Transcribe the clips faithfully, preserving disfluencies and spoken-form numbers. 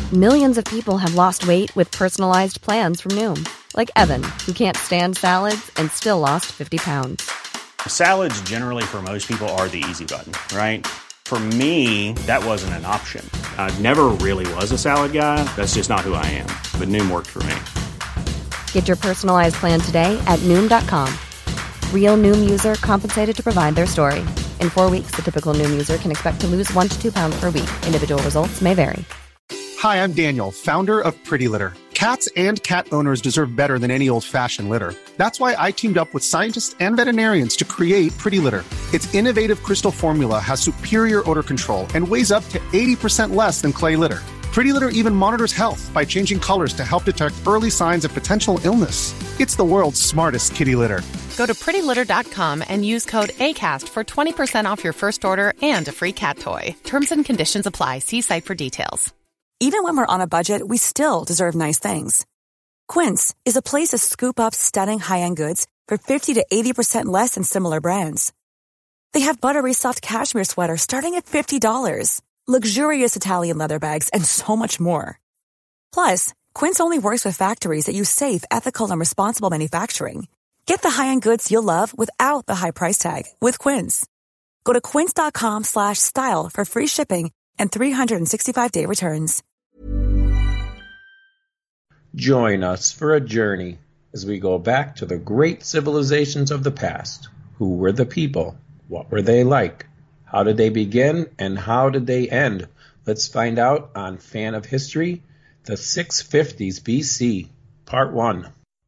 Millions of people have lost weight with personalized plans from Noom. Like Evan, who can't stand salads and still lost fifty pounds. Salads generally for most people are the easy button, right? For me, that wasn't an option. I never really was a salad guy. That's just not who I am. But Noom worked for me. Get your personalized plan today at Noom dot com. Real Noom user compensated to provide their story. In four weeks, the typical Noom user can expect to lose one to two pounds per week. Individual results may vary. Hi, I'm Daniel, founder of Pretty Litter. Cats and cat owners deserve better than any old-fashioned litter. That's why I teamed up with scientists and veterinarians to create Pretty Litter. Its innovative crystal formula has superior odor control and weighs up to eighty percent less than clay litter. Pretty Litter even monitors health by changing colors to help detect early signs of potential illness. It's the world's smartest kitty litter. Go to pretty litter dot com and use code ACAST for twenty percent off your first order and a free cat toy. Terms and conditions apply. See site for details. Even when we're on a budget, we still deserve nice things. Quince is a place to scoop up stunning high-end goods for fifty to eighty percent less than similar brands. They have buttery soft cashmere sweaters starting at fifty dollars, luxurious Italian leather bags, and so much more. Plus, Quince only works with factories that use safe, ethical, and responsible manufacturing. Get the high-end goods you'll love without the high price tag with Quince. Go to quince dot com slash style for free shipping and three sixty-five day returns. Join us for a journey as we go back to the great civilizations of the past. Who were the people? What were they like? How did they begin and how did they end? Let's find out on Fan of History, the six fifties B C, Part one.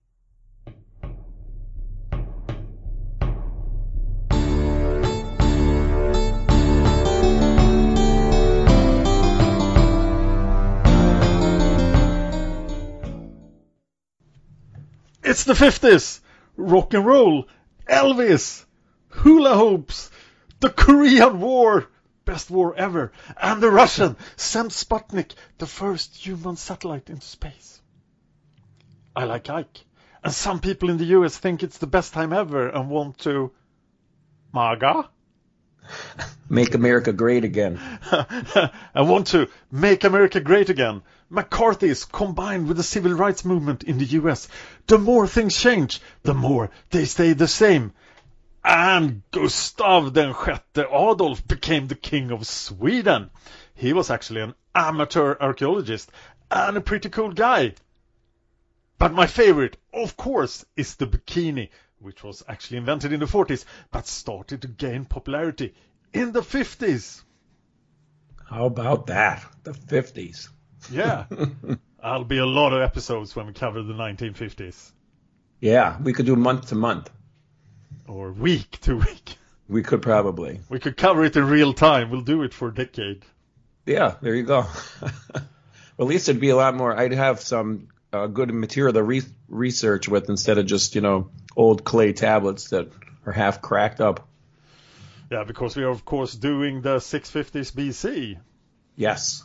It's the fifties! Rock and roll, Elvis, hula hoops, the Korean War, best war ever, and the Russian sent Sputnik, the first human satellite into space. I like Ike, and some people in the U S think it's the best time ever and want to... MAGA? Make America great again. I want to make America great again. McCarthy's combined with the civil rights movement in the U S. The more things change, the more they stay the same. And Gustav den Sjätte Adolf became the king of Sweden. He was actually an amateur archaeologist and a pretty cool guy. But my favorite, of course, is the bikini, which was actually invented in the forties, but started to gain popularity in the fifties. How about that? The fifties. Yeah. I'll be a lot of episodes when we cover the nineteen fifties. Yeah, we could do month to month. Or week to week. We could probably. We could cover it in real time. We'll do it for a decade. Yeah, there you go. Well, at least it'd be a lot more. I'd have some uh, good material to re- research with instead of just, you know, old clay tablets that are half cracked up. Yeah, because we are, of course, doing the six fifties B C. Yes.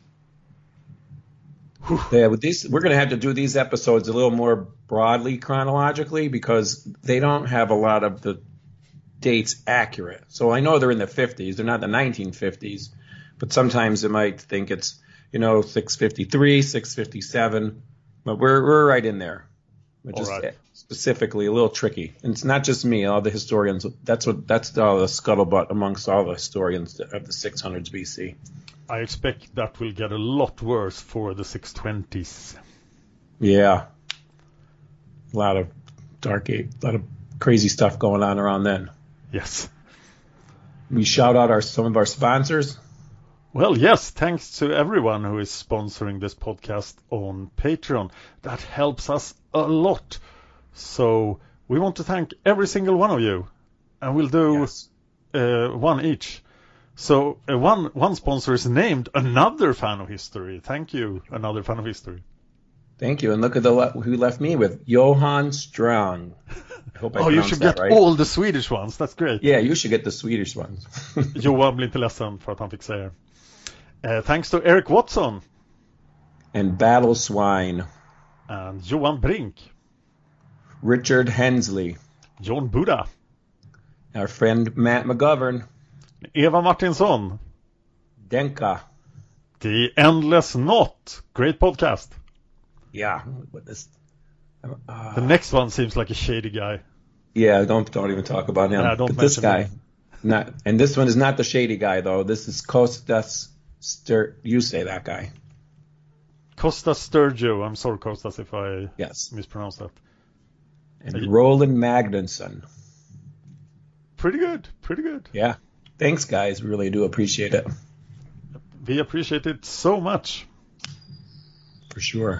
Yeah, with these, we're going to have to do these episodes a little more broadly chronologically because they don't have a lot of the dates accurate. So I know they're in the fifties. They're not the nineteen fifties. But sometimes it might think it's, you know, six fifty-three, six fifty-seven. But we're we're right in there. We're just right. Specifically a little tricky. And it's not just me, all the historians. That's what that's all the scuttlebutt amongst all the historians of the six hundreds B C. I expect that will get a lot worse for the six twenties. Yeah. A lot of dark age, a lot of crazy stuff going on around then. Yes. We shout out our some of our sponsors. Well, yes, thanks to everyone who is sponsoring this podcast on Patreon. That helps us a lot. So we want to thank every single one of you. And we'll do yes. uh, one each. So uh, one one sponsor is named Another Fan of History. Thank you, Another Fan of History. Thank you. And look at the le- who left me with Johan Strong. I hope I oh, you should get right. all the Swedish ones. That's great. Yeah, you should get the Swedish ones. Johan blir inte ledsen för att han fick säga. Uh, thanks to Eric Watson. And Battle Swine. And Johan Brink. Richard Hensley. John Buddha. Our friend Matt McGovern. Eva Martinsson. Denka. The Endless Knot. Great podcast. Yeah. What this, uh, the next one seems like a shady guy. Yeah, don't don't even talk about him. Yeah, don't but this guy, him. not and this one is not the shady guy though. This is Kostas Stur. You say that guy. Kostas Sturgio. I'm sorry, Kostas, if I yes. mispronounce that. And uh, Roland Magnusson. Pretty good. Pretty good. Yeah. Thanks, guys. Really do appreciate it. We appreciate it so much. For sure.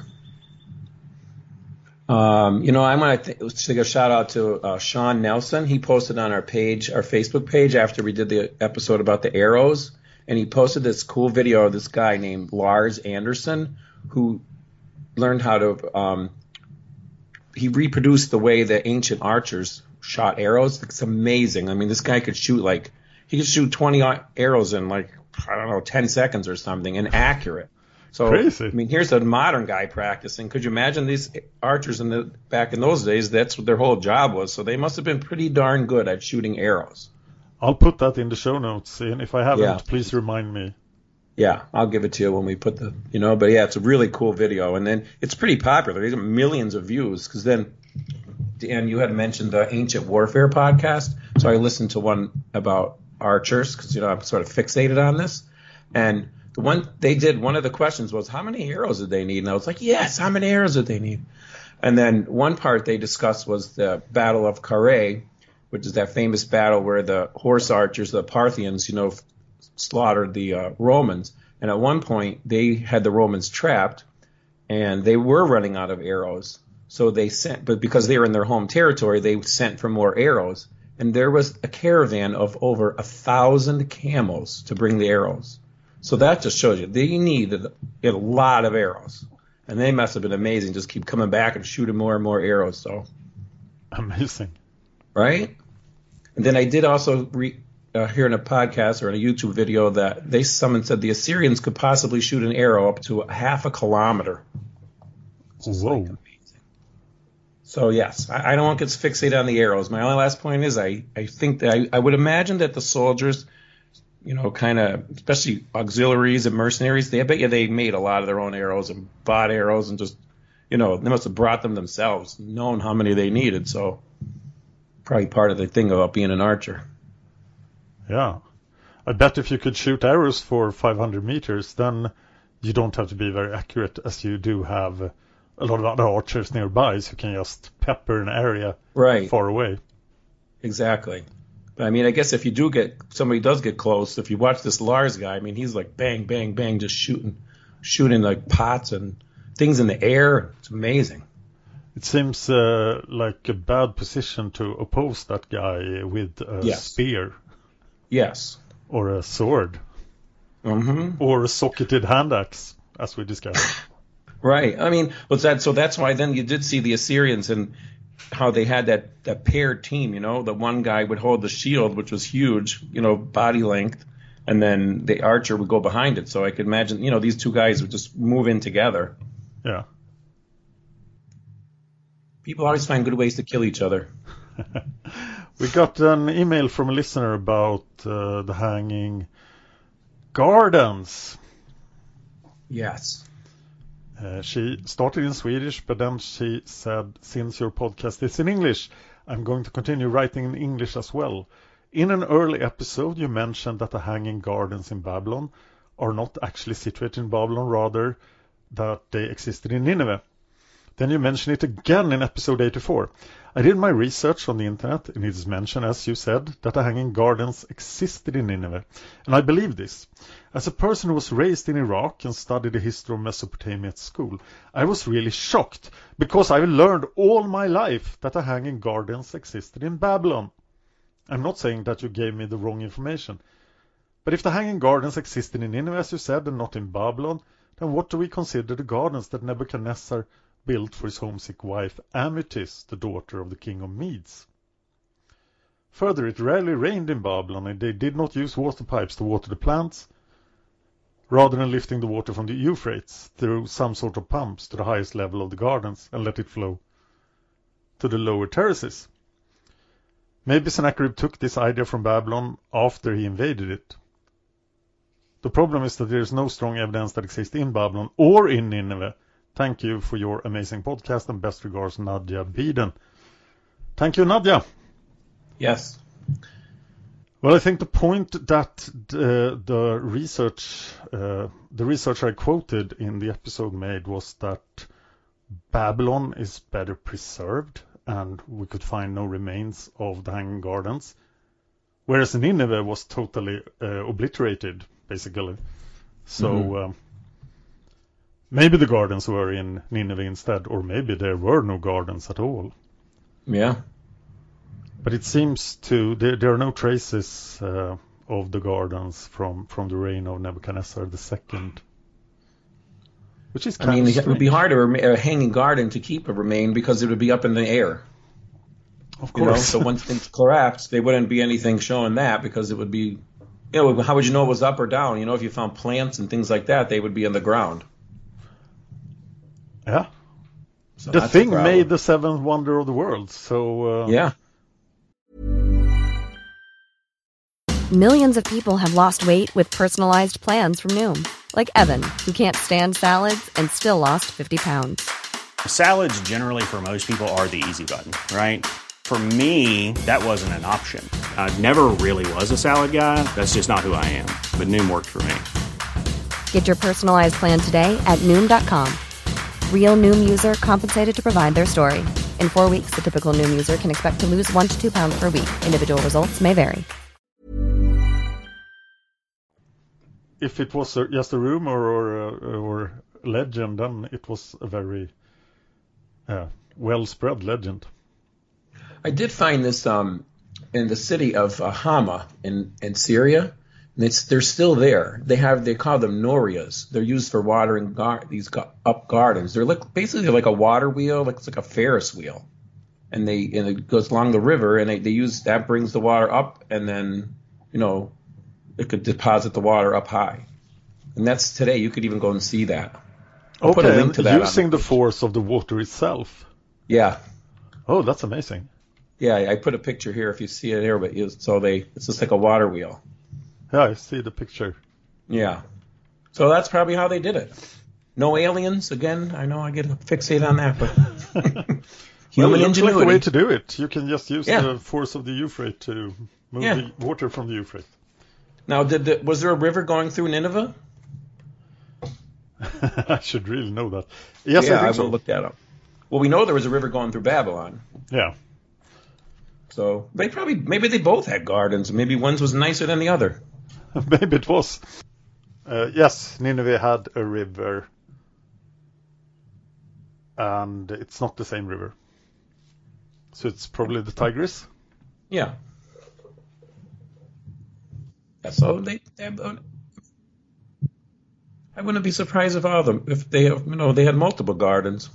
Um, you know, I want to th- take a shout out to uh, Sean Nelson. He posted on our page, our Facebook page, after we did the episode about the arrows, and he posted this cool video of this guy named Lars Anderson who learned how to. Um, he reproduced the way the ancient archers shot arrows. It's amazing. I mean, this guy could shoot like he could shoot twenty arrows in like I don't know ten seconds or something, and accurate. So, crazy. I mean, here's a modern guy practicing. Could you imagine these archers in the back in those days? That's what their whole job was. So they must have been pretty darn good at shooting arrows. I'll put that in the show notes, and if I haven't, yeah. please remind me. Yeah, I'll give it to you when we put the, you know, but yeah, it's a really cool video, and then it's pretty popular. There's millions of views because then, Dan, you had mentioned the Ancient Warfare podcast, so I listened to one about archers because you know I'm sort of fixated on this, and. The one they did, one of the questions was, how many arrows did they need? And I was like, yes, how many arrows did they need? And then one part they discussed was the Battle of Carrhae, which is that famous battle where the horse archers, the Parthians, you know, slaughtered the uh, Romans. And at one point, they had the Romans trapped, and they were running out of arrows. So they sent, but because they were in their home territory, they sent for more arrows. And there was a caravan of over a thousand camels to bring the arrows. So that just shows you they needed a lot of arrows, and they must have been amazing. Just keep coming back and shooting more and more arrows. So amazing, right? And then I did also re, uh, hear in a podcast or in a YouTube video that they someone said the Assyrians could possibly shoot an arrow up to half a kilometer. Whoa! Like so yes, I, I don't want to get fixated on the arrows. My only last point is I I think that I, I would imagine that the soldiers. You know, kind of, especially auxiliaries and mercenaries, they I bet you they made a lot of their own arrows and bought arrows and just, you know, they must have brought them themselves, known how many they needed. So probably part of the thing about being an archer. Yeah. I bet if you could shoot arrows for five hundred meters, then you don't have to be very accurate as you do have a lot of other archers nearby, so you can just pepper an area right. far away. Exactly. But I mean, I guess if you do get somebody does get close, if you watch this Lars guy, I mean, he's like bang, bang, bang, just shooting, shooting like pots and things in the air. It's amazing. It seems uh, like a bad position to oppose that guy with a yes. spear. Yes. Or a sword. Mm-hmm. Or a socketed hand axe, as we discussed. Right. I mean, what's that? So that's why then you did see the Assyrians and. How they had that, that paired team, you know, the one guy would hold the shield, which was huge, you know, body length, and then the archer would go behind it. So I could imagine, you know, these two guys would just move in together. Yeah. People always find good ways to kill each other. We got an email from a listener about uh, the Hanging Gardens. Yes. Uh, she started in Swedish, but then she said, since your podcast is in English, I'm going to continue writing in English as well. In an early episode, you mentioned that the Hanging Gardens in Babylon are not actually situated in Babylon, rather that they existed in Nineveh. Then you mention it again in episode eighty-four. I did my research on the internet, and it is mentioned, as you said, that the Hanging Gardens existed in Nineveh. And I believe this. As a person who was raised in Iraq and studied the history of Mesopotamia at school, I was really shocked, because I learned all my life that the Hanging Gardens existed in Babylon. I'm not saying that you gave me the wrong information. But if the Hanging Gardens existed in Nineveh, as you said, and not in Babylon, then what do we consider the gardens that Nebuchadnezzar built for his homesick wife Amytis, the daughter of the king of Medes? Further, it rarely rained in Babylon, and they did not use water pipes to water the plants, rather than lifting the water from the Euphrates through some sort of pumps to the highest level of the gardens and let it flow to the lower terraces. Maybe Sennacherib took this idea from Babylon after he invaded it. The problem is that there is no strong evidence that exists in Babylon or in Nineveh. Thank you for your amazing podcast and best regards, Nadia Beeden. Thank you, Nadia. Yes. Well, I think the point that the, the research, uh, the research I quoted in the episode made was that Babylon is better preserved and we could find no remains of the Hanging Gardens, whereas Nineveh was totally uh, obliterated, basically. So mm-hmm. um, maybe the gardens were in Nineveh instead, or maybe there were no gardens at all. Yeah. But it seems to, there, there are no traces uh, of the gardens from, from the reign of Nebuchadnezzar the Second. Which is kind I mean, of it would be hard to rem- a hanging garden to keep a remain because it would be up in the air. Of course. You know? So once things collapsed, there wouldn't be anything showing that because it would be, you know, how would you know it was up or down? You know, if you found plants and things like that, they would be on the ground. Yeah. So the thing made the seventh wonder of the world. So uh... yeah. Millions of people have lost weight with personalized plans from Noom. Like Evan, who can't stand salads and still lost fifty pounds. Salads generally for most people are the easy button, right? For me, that wasn't an option. I never really was a salad guy. That's just not who I am. But Noom worked for me. Get your personalized plan today at Noom dot com. Real Noom user compensated to provide their story. In four weeks, the typical Noom user can expect to lose one to two pounds per week. Individual results may vary. If it was a, just a rumor or a, or legend, then it was a very uh, well-spread legend. I did find this um, in the city of uh, Hama in, in Syria. And it's, they're still there. They have they call them norias. They're used for watering gar- these go- up gardens. They're like, basically like a water wheel, like it's like a Ferris wheel, and they and it goes along the river, and they, they use that brings the water up, and then you know it could deposit the water up high. And that's today. You could even go and see that. I'll okay, put a link to that using the, the force of the water itself. Yeah. Oh, that's amazing. Yeah, I put a picture here if you see it here, but you, so they it's just like a water wheel. Yeah, I see the picture. Yeah. So that's probably how they did it. No aliens, again. I know I get fixated on that, but human well, it looks ingenuity. like the way to do it. You can just use yeah. the force of the Euphrates to move yeah. the water from the Euphrates. Now, did the, was there a river going through Nineveh? I should really know that. Yes, yeah, I think I so. will look that up. Well, we know there was a river going through Babylon. Yeah. So they probably, maybe they both had gardens. Maybe one was nicer than the other. Maybe it was. Uh, yes, Nineveh had a river. And it's not the same river. So it's probably the Tigris? Yeah. So they, they I wouldn't be surprised if all of them, if they have, you know, they had multiple gardens.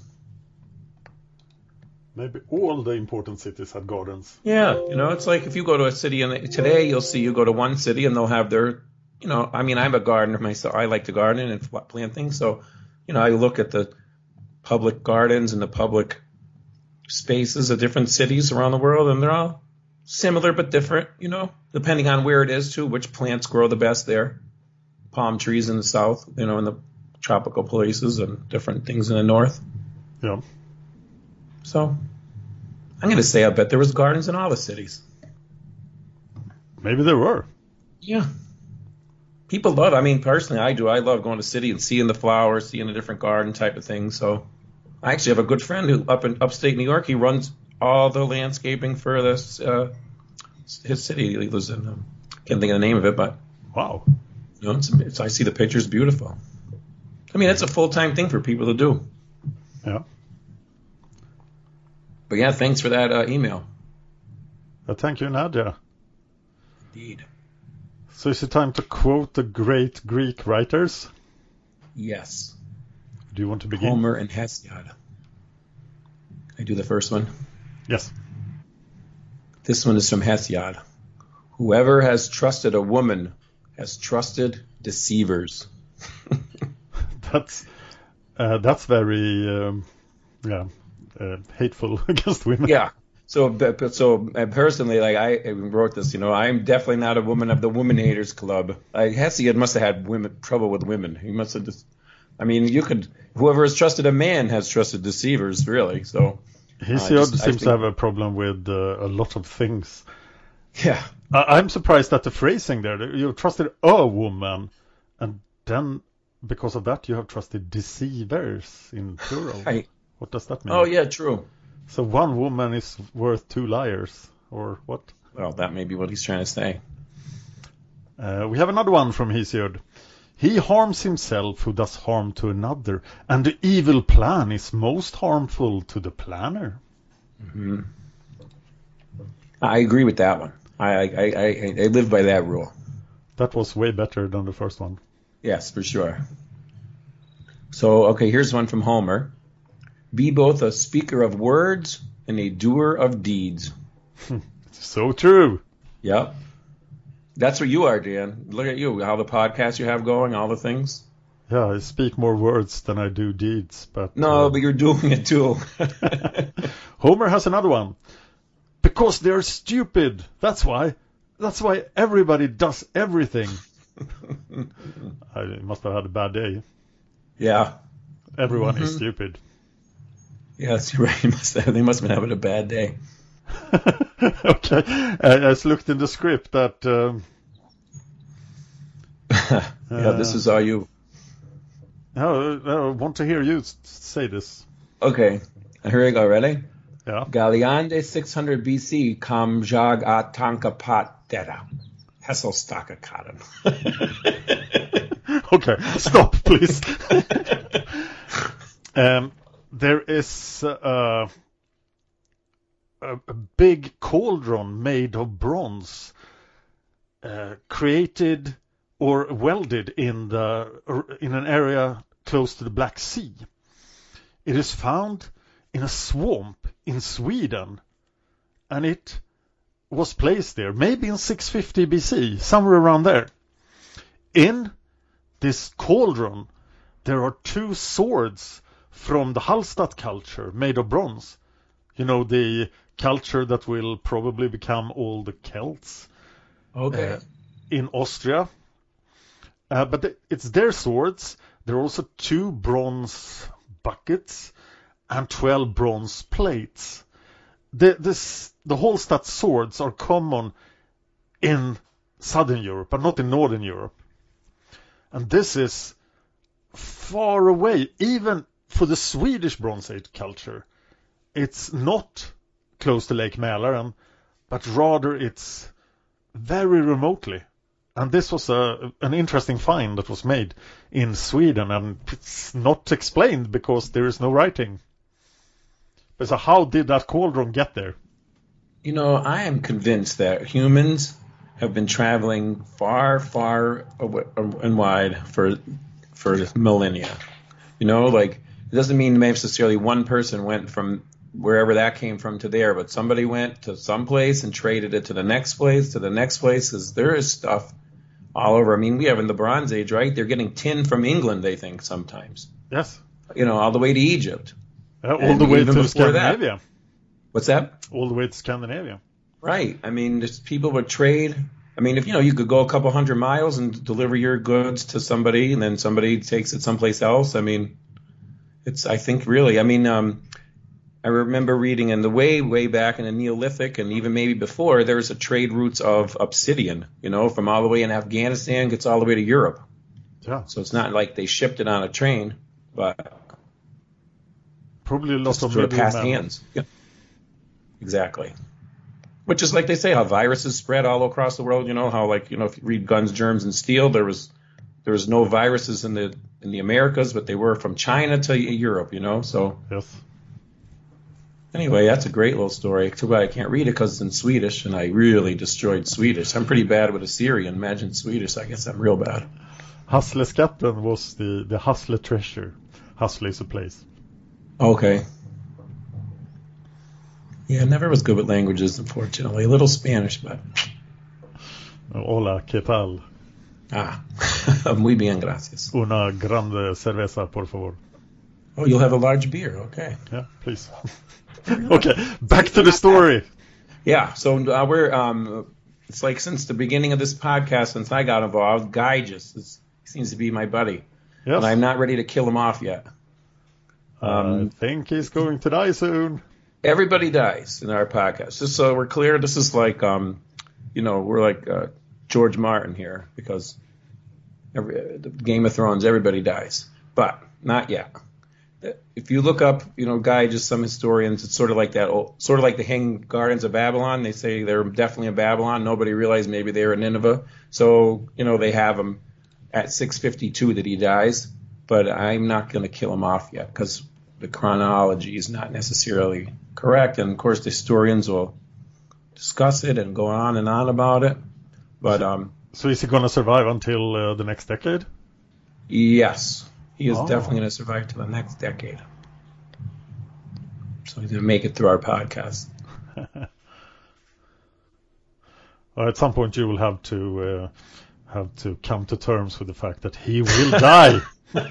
Maybe all the important cities had gardens. Yeah, you know, it's like if you go to a city and today you'll see you go to one city and they'll have their, you know, I mean, I'm a gardener myself. I like to garden and plant things. So, you know, I look at the public gardens and the public spaces of different cities around the world, and they're all similar but different, you know, depending on where it is too, which plants grow the best there. Palm trees in the south, you know, in the tropical places, and different things in the north. Yeah. So, I'm going to say I bet there was gardens in all the cities. Maybe there were. Yeah. People love, I mean, personally, I do. I love going to the city and seeing the flowers, seeing a different garden type of thing. So, I actually have a good friend who, up in upstate New York, he runs all the landscaping for this, uh, his city he lives in. Um, can't think of the name of it, but. Wow. You know, it's, it's, I see the pictures, beautiful. I mean, that's a full-time thing for people to do. Yeah. But yeah, thanks for that uh, email. Uh, thank you, Nadia. Indeed. So is it time to quote the great Greek writers? Yes. Do you want to begin? Homer and Hesiod. Can I do the first one? Yes. This one is from Hesiod. Whoever has trusted a woman has trusted deceivers. that's uh, that's very um, yeah uh, hateful against women. Yeah. So, but- so uh, personally, like I wrote this, you know, I'm definitely not a woman of the Woman Haters Club. Like Hesiod must have had women trouble with women. He must have just. I mean, you could. Whoever has trusted a man has trusted deceivers, really. So. Hesiod uh, just, seems think, to have a problem with uh, a lot of things. Yeah. I- I'm surprised at the phrasing there. You trusted a woman, and then because of that, you have trusted deceivers in plural. Right. What does that mean? Oh yeah, true. So one woman is worth two liars, or what? Well, that may be what he's trying to say. Uh, we have another one from Hesiod. He harms himself who does harm to another, and the evil plan is most harmful to the planner. Mm-hmm. I agree with that one. I, I, I, I live by that rule. That was way better than the first one. Yes, for sure. So, okay, here's one from Homer. Be both a speaker of words and a doer of deeds. So true. Yep. That's what you are, Dan. Look at you, how the podcast you have going, all the things. Yeah, I speak more words than I do deeds, but... No, uh, but you're doing it too. Homer has another one. Because they're stupid. That's why. That's why everybody does everything. I must have had a bad day. Yeah. Everyone Mm-hmm. is stupid. Yes, you're right. Must have, they must have been having a bad day. Okay. I just looked in the script that... Um, yeah, this is all you. Oh, I want to hear you s- say this. Okay, here we go. Ready? Yeah. Galiande six hundred B C kam jag a tanka pat dera. Hesselstaka kaden. Okay, stop, please. um, there is uh, a, a big cauldron made of bronze, uh, created or welded in the in an area close to the Black Sea. It is found in a swamp in Sweden, and it was placed there maybe in six fifty B C, somewhere around there. In this cauldron, there are two swords from the Hallstatt culture made of bronze. You know, the culture that will probably become all the Celts Okay. uh, in Austria. Uh, but th- it's their swords. There are also two bronze buckets and twelve bronze plates. The, this, the Hallstatt swords are common in Southern Europe, but not in Northern Europe. And this is far away, even for the Swedish Bronze Age culture. It's not close to Lake Mälaren, but rather it's very remotely. And this was a, an interesting find that was made in Sweden, and it's not explained because there is no writing. But so how did that cauldron get there? You know, I am convinced that humans have been traveling far, far away and wide for for millennia. You know, like it doesn't mean necessarily one person went from wherever that came from to there, but somebody went to some place and traded it to the next place, to the next place, because there is stuff all over. I mean, we have in the Bronze Age, right? They're getting tin from England, they think, sometimes. Yes. You know, all the way to Egypt. Uh, all And the way even to before that. Scandinavia. What's that? All the way to Scandinavia. Right. I mean, just people would trade. I mean, if you know, you could go a couple hundred miles and deliver your goods to somebody, and then somebody takes it someplace else. I mean, it's. I think really. I mean, um, I remember reading in the way, way back in the Neolithic, and even maybe before, there's a trade routes of obsidian. You know, from all the way in Afghanistan, gets all the way to Europe. Yeah. So it's not like they shipped it on a train, but Probably a lot just of sort of past middlemen. hands. Yeah. Exactly. Which is like they say, how viruses spread all across the world. You know how, like, you know, if you read Guns, Germs, and Steel, there was there was no viruses in the in the Americas, but they were from China to Europe. You know, so Yes. anyway, that's a great little story. Too bad I can't read it because it's in Swedish, and I really destroyed Swedish. I'm pretty bad with Assyrian. Imagine Swedish. I guess I'm real bad. Hasleskatten was the, the Hasle treasure. Hasle is a place. Okay. Yeah, never was good with languages, unfortunately. A little Spanish, but Hola, ¿qué tal? ah, muy bien, gracias. Una grande cerveza, por favor. Oh, you'll have a large beer. Okay. Yeah, please. Okay, back to the story. Yeah, so uh, we're um, it's like since the beginning of this podcast, since I got involved, Guy just is, seems to be my buddy, yes. And I'm not ready to kill him off yet. Um, I think he's going to die soon. Everybody dies in our podcast. Just so we're clear, this is like um, you know, we're like uh, George Martin here because every the Game of Thrones, everybody dies, but not yet. If you look up, you know, Guy, just some historians, it's sort of like that, old, sort of like the Hanged Gardens of Babylon. They say they're definitely in Babylon. Nobody realized maybe they were in Nineveh. So, you know, they have him at six fifty-two that he dies. But I'm not going to kill him off yet because the chronology is not necessarily correct. And, of course, the historians will discuss it and go on and on about it. But um, So is he going to survive until uh, the next decade? Yes. He is oh. definitely going to survive to the next decade. So he's going to make it through our podcast. Well, at some point you will have to uh, have to come to terms with the fact that he will die.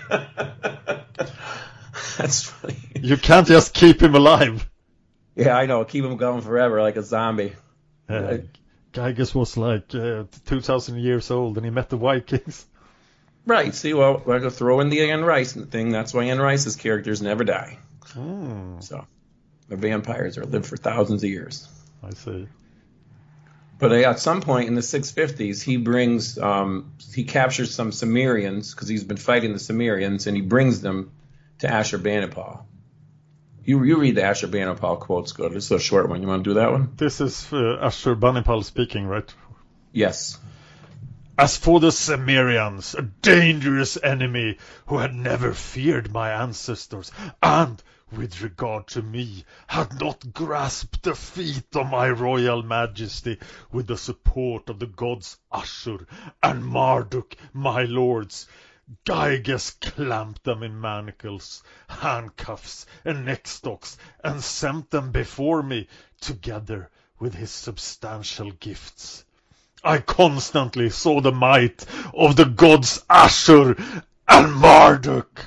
That's funny. You can't just keep him alive. Yeah, I know. Keep him going forever like a zombie. Uh, Gyges was like uh, two thousand years old and he met the Vikings. Right. See, well, we're going to throw in the Anne Rice thing. That's why Anne Rice's characters never die. Mm. So the vampires are live for thousands of years. I see. But uh, at some point in the six fifties, he brings, um, he captures some Cimmerians because he's been fighting the Cimmerians, and he brings them to Ashurbanipal. You you read the Ashurbanipal quotes, good. It's a short one. You want to do that one? This is uh, Ashurbanipal speaking, right? Yes. As for the Cimmerians, a dangerous enemy who had never feared my ancestors, and, with regard to me, had not grasped the feet of my royal majesty with the support of the gods Ashur and Marduk, my lords, Gyges clamped them in manacles, handcuffs, and neckstocks, and sent them before me, together with his substantial gifts. I constantly saw the might of the gods Ashur and Marduk.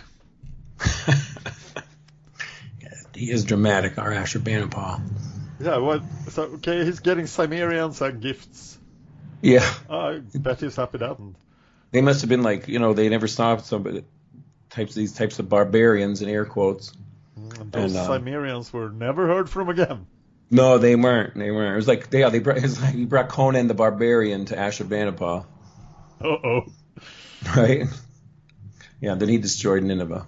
He is dramatic, our Ashurbanipal. Yeah, well, so, okay, he's getting Cimmerians and gifts. Yeah. I bet he's happy that happened. They must have been like, you know, they never saw some types these types of barbarians in air quotes. And those and, uh, Cimmerians were never heard from again. No, they weren't. They weren't. It was like, yeah, they brought, it was like he brought Conan the Barbarian to Ashurbanipal. Uh-oh. Right? Yeah, then he destroyed Nineveh.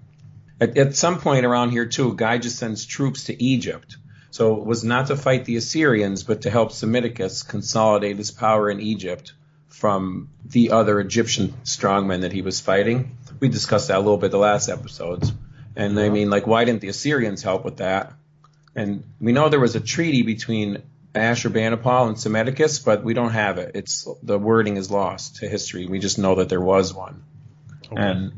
At, at some point around here, too, Guy just sends troops to Egypt. So it was not to fight the Assyrians, but to help Psammetichus consolidate his power in Egypt from the other Egyptian strongmen that he was fighting. We discussed that a little bit the last episodes. And I mean, like, why didn't the Assyrians help with that? And we know there was a treaty between Ashurbanipal and Psammetichus, but we don't have it. It's the wording is lost to history. We just know that there was one. Okay. And,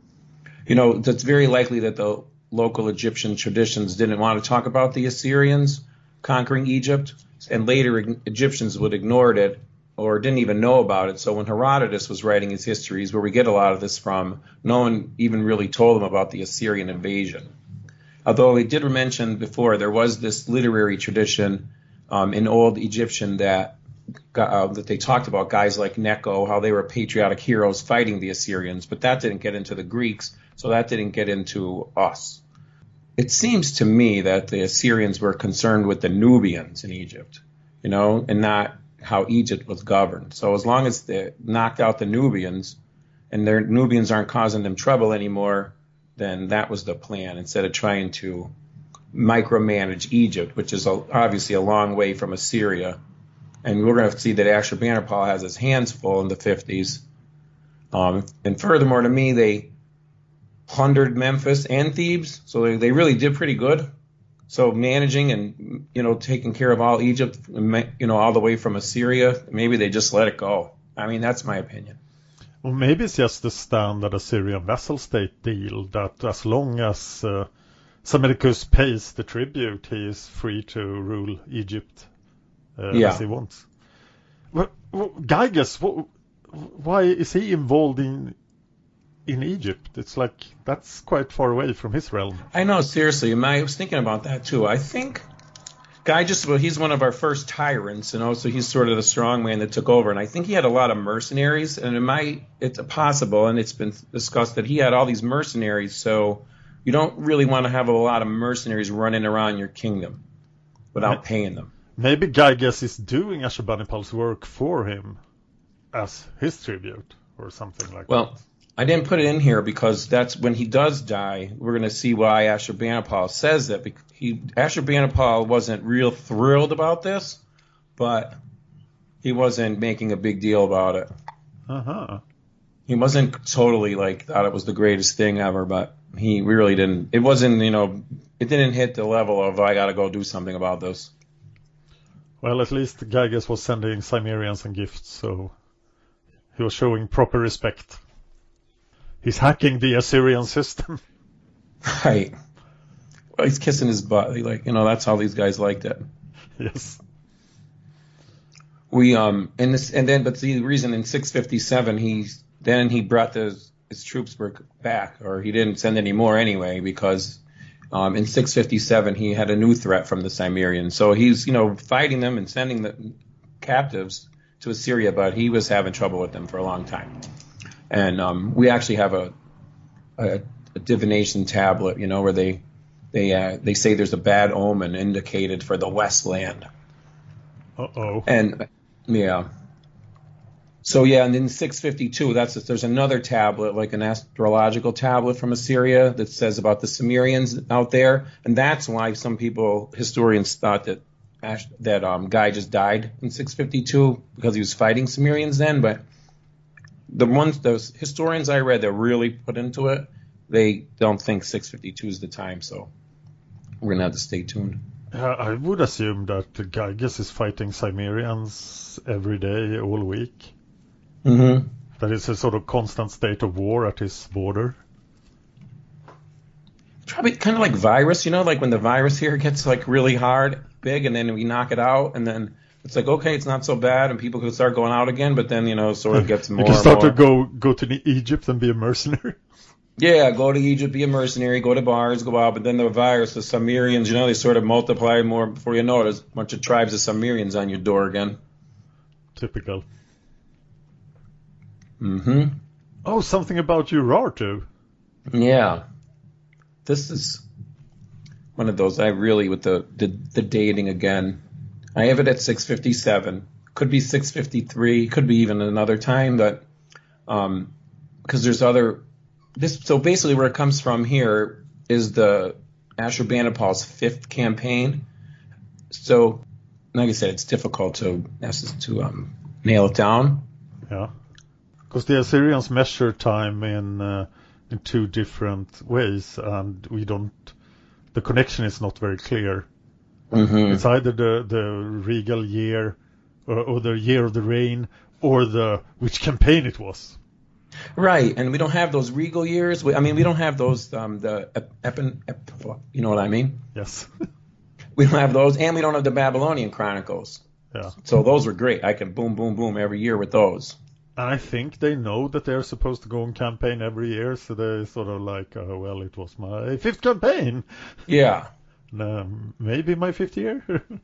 you know, it's very likely that the local Egyptian traditions didn't want to talk about the Assyrians conquering Egypt, and later Egyptians would ignore it or didn't even know about it. So when Herodotus was writing his histories, where we get a lot of this from, no one even really told him about the Assyrian invasion. Although we did mention before, there was this literary tradition um, in old Egyptian that uh, that they talked about guys like Necho, how they were patriotic heroes fighting the Assyrians, but that didn't get into the Greeks, so that didn't get into us. It seems to me that the Assyrians were concerned with the Nubians in Egypt, you know, and not how Egypt was governed. So as long as they knocked out the Nubians and their Nubians aren't causing them trouble anymore, then that was the plan, instead of trying to micromanage Egypt, which is a, obviously a long way from Assyria. And we're going to see that Ashurbanipal has his hands full in the fifties. Um, and furthermore, to me, they plundered Memphis and Thebes, so they, they really did pretty good. So managing and, you know, taking care of all Egypt, you know, all the way from Assyria, maybe they just let it go. I mean, that's my opinion. Well, maybe it's just the standard Assyrian vassal state deal that as long as uh, Psammetichus pays the tribute, he is free to rule Egypt uh, yeah. as he wants. Well, well, Gyges, what, why is he involved in in Egypt. It's like, that's quite far away from his realm. I know, seriously. I was thinking about that too. I think Guy just, well, he's one of our first tyrants, you know, so he's sort of the strong man that took over. And I think he had a lot of mercenaries, and it might, it's possible, and it's been discussed that he had all these mercenaries, so you don't really want to have a lot of mercenaries running around your kingdom without paying them. Maybe Gyges is doing Ashurbanipal's work for him as his tribute or something like well, that. Well, I didn't put it in here because that's when he does die, we're going to see why Ashurbanipal says that. He, Ashurbanipal wasn't real thrilled about this, but he wasn't making a big deal about it. Uh-huh. He wasn't totally like thought it was the greatest thing ever, but he really didn't. It wasn't, you know, it didn't hit the level of I got to go do something about this. Well, at least Gyges was sending Cimmerians and gifts, so he was showing proper respect. He's hacking the Assyrian system. Right. Well, he's kissing his butt. He like, you know, that's how these guys liked it. Yes. We um and this and then but the reason in six fifty-seven he then he brought the, his troops back, or he didn't send any more anyway, because um in six fifty-seven he had a new threat from the Cimmerians. So he's, you know, fighting them and sending the captives to Assyria, but he was having trouble with them for a long time. And um, we actually have a, a, a divination tablet, you know, where they they uh, they say there's a bad omen indicated for the Westland. Uh-oh. And yeah. So yeah, and in six fifty-two, that's there's another tablet, like an astrological tablet from Assyria, that says about the Cimmerians out there, and that's why some people, historians, thought that Ash, that um, Guy just died in six fifty-two because he was fighting Cimmerians then, but. The ones, those historians I read that really put into it, they don't think six fifty-two is the time, so we're going to have to stay tuned. Uh, I would assume that Gyges is fighting Cimmerians every day, all week. Mm-hmm. That is a sort of constant state of war at his border. Probably kind of like virus, you know, like when the virus here gets like really hard, big, and then we knock it out, and then it's like, okay, it's not so bad, and people can start going out again, but then, you know, sort of gets more You can start and to more. go, go to Egypt and be a mercenary. Yeah, go to Egypt, be a mercenary, go to bars, go out, but then the virus, the Cimmerians, you know, they sort of multiply more. Before you know it, there's a bunch of tribes of Cimmerians on your door again. Typical. Mm-hmm. Oh, something about Urartu. Yeah. This is one of those, I really, with the, the, the dating again, I have it at six fifty-seven. Could be six fifty-three. Could be even another time. But um, because there's other this. So basically, where it comes from here is the Ashurbanipal's fifth campaign. So, like I said, it's difficult to to um, nail it down. Yeah, because the Assyrians measure time in uh, in two different ways, and we don't. The connection is not very clear. Mm-hmm. It's either the, the regal year or, or the year of the reign or the which campaign it was. Right, and we don't have those regal years. We, I mean, we don't have those, um, the, ep, ep, ep, you know what I mean? Yes. We don't have those, and we don't have the Babylonian Chronicles. Yeah. So those were great. I can boom, boom, boom every year with those. And I think they know that they're supposed to go on campaign every year, so they sort of like, oh, well, it was my fifth campaign. Yeah. Um, maybe my fifth year.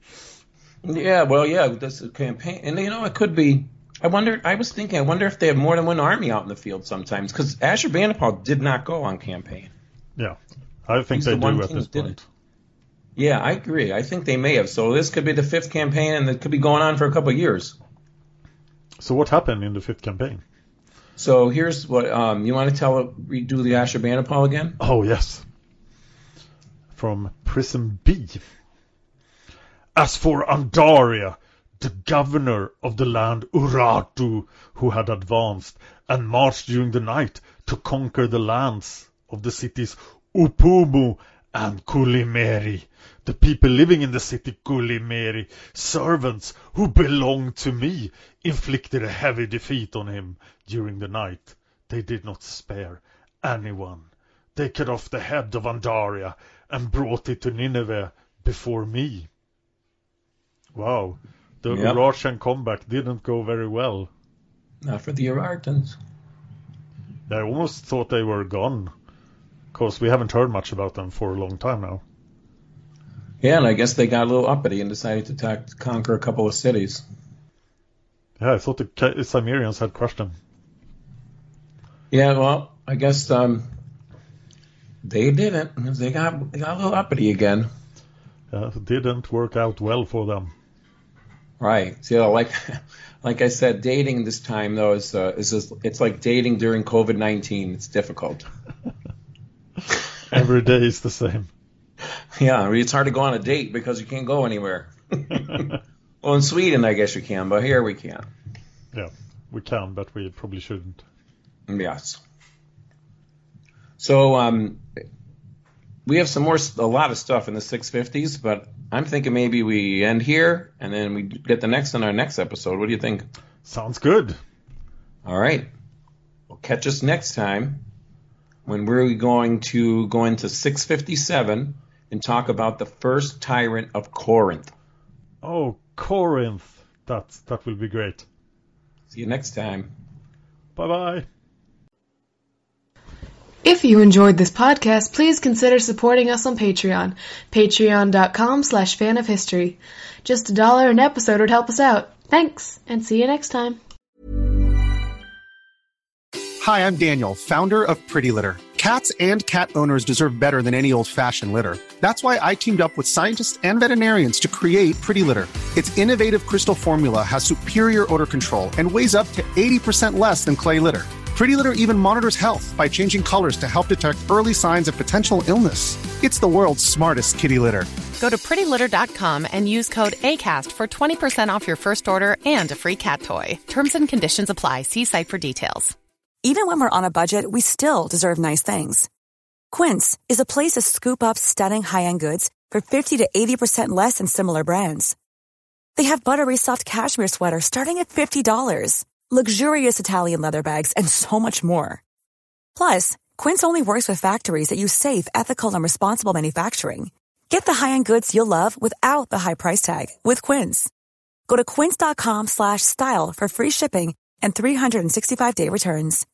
Yeah, well, yeah, that's a campaign, and you know, it could be. I wonder. I was thinking. I wonder if they have more than one army out in the field sometimes, because Ashurbanipal did not go on campaign. Yeah, I think He's they the one do at king this that did point. it. Yeah, I agree. I think they may have. So this could be the fifth campaign, and it could be going on for a couple of years. So what happened in the fifth campaign? So here's what um, you want to tell. Redo the Ashurbanipal again. Oh yes. From Prism B. As for Andaria, the governor of the land Urartu, who had advanced and marched during the night to conquer the lands of the cities Upumu and Kulimeri, the people living in the city Kulimeri, servants who belonged to me, inflicted a heavy defeat on him during the night. They did not spare anyone. They cut off the head of Andaria and brought it to Nineveh before me. Wow, the Yep. Urartian comeback didn't go very well. Not for the Urartans. I almost thought they were gone, because we haven't heard much about them for a long time now. Yeah, and I guess they got a little uppity and decided to, ta- to conquer a couple of cities. Yeah, I thought the Cimmerians had crushed them. Yeah, well, I guess um, they didn't. They got, they got a little uppity again. Yeah, it didn't work out well for them. Right. So, like, like I said, dating this time though is uh, is just, it's like dating during COVID nineteen. It's difficult. Every day is the same. Yeah, I mean, it's hard to go on a date because you can't go anywhere. Well, in Sweden, I guess you can, but here we can't. Yeah, we can, but we probably shouldn't. Yes. So um, we have some more, a lot of stuff in the six fifties, but I'm thinking maybe we end here and then we get the next on our next episode. What do you think? Sounds good. All right. Well, catch us next time when we're going to go into six fifty-seven and talk about the first tyrant of Corinth. Oh, Corinth. That's, that will be great. See you next time. Bye-bye. If you enjoyed this podcast, please consider supporting us on Patreon. Patreon.com slash fan of history. Just a dollar an episode would help us out. Thanks, and see you next time. Hi, I'm Daniel, founder of Pretty Litter. Cats and cat owners deserve better than any old-fashioned litter. That's why I teamed up with scientists and veterinarians to create Pretty Litter. Its innovative crystal formula has superior odor control and weighs up to eighty percent less than clay litter. Pretty Litter even monitors health by changing colors to help detect early signs of potential illness. It's the world's smartest kitty litter. Go to pretty litter dot com and use code ACAST for twenty percent off your first order and a free cat toy. Terms and conditions apply. See site for details. Even when we're on a budget, we still deserve nice things. Quince is a place to scoop up stunning high-end goods for fifty to eighty percent less than similar brands. They have buttery soft cashmere sweaters starting at fifty dollars, luxurious Italian leather bags, and so much more. Plus, Quince only works with factories that use safe, ethical, and responsible manufacturing. Get the high-end goods you'll love without the high price tag with Quince. Go to quince.com slash style for free shipping and three sixty-five day returns.